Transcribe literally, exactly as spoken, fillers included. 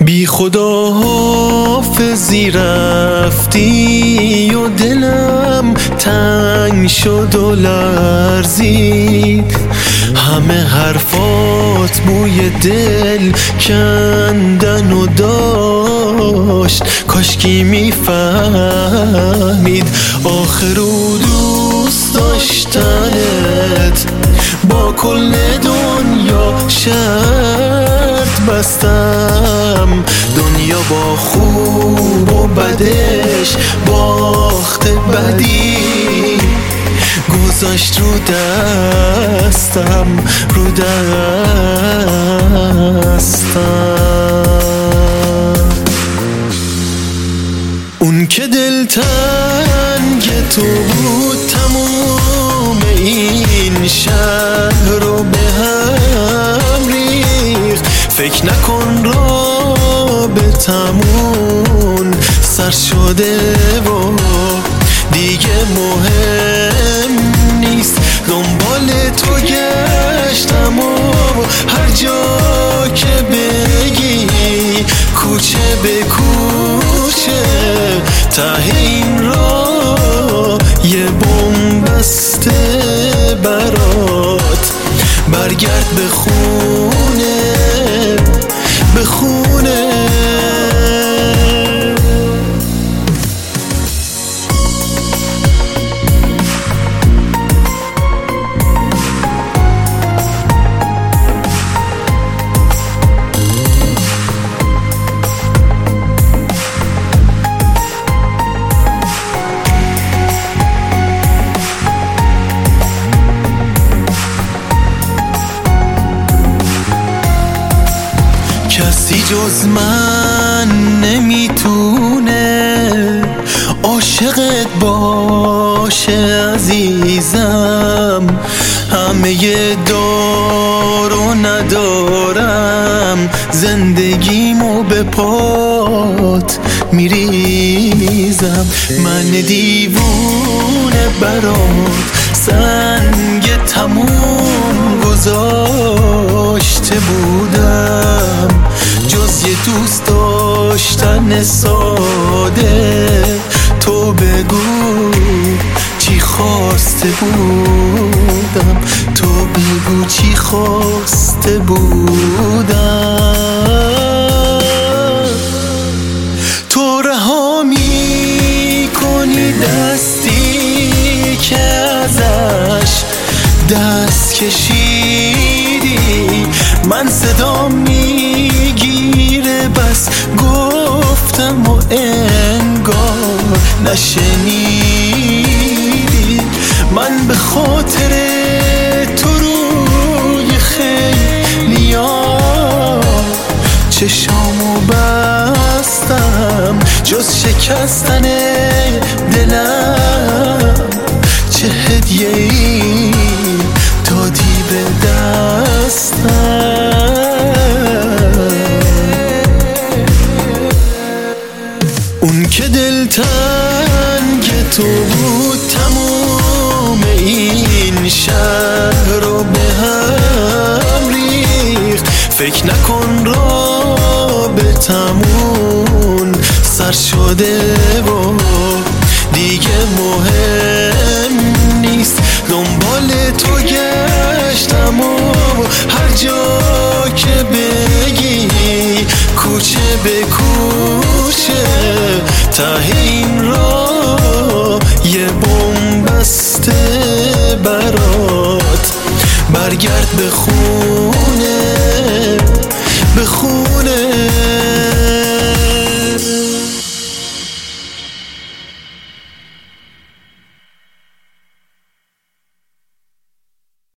بی خدا حافظی رفتی و دلم تنگ شد و لرزید. همه حرفات بوی دل کندن و داشت، کاشکی میفهمید آخر و دوست داشتنت با کل دنیا شرط بستم. دنیا با خوب و بدش باخت بدی گذاشت رو دستم، رو دستم. اون که دلتنگ تو بود تموم این شهر رو به هم ریخت. فکر نکن رابطمون سر شده و دیگه مهم نیست. دنبال تو گشتم و هر جا که بگی کوچه به کوچه ته این راه یه بن‌بسته برات. برگرد به خونه، به خونه. کسی جز من نمیتونه عاشقت باشه عزیزم. همه دار و ندارم، زندگیمو به پات میریزم. من دیوونه برات سنگ تموم گذاشته بودم. جز یه دوست داشتن ساده تو بگو چی خواسته بودم، تو بگو چی خواسته بودم. تو رها می‌کنی دستی که ازش دست کشیدی، من صدا میگیره بس گفتم و انگار نشنیدی. من به خاطر تو روی خیلیا چشامو بستم، جز شکستن دلم چه هدیه‌ای دادی به دستم. اون که دلتنگ تو بود تموم این شهر رو به هم ریخت. فکر نکن رابطمون سر شده و دیگه مهم نیست. دنبال تو گشتم و هر جا که بگی کوچه به کوچه ته این راه یه بن‌بسته برات. برگرد به خونه، به خونه.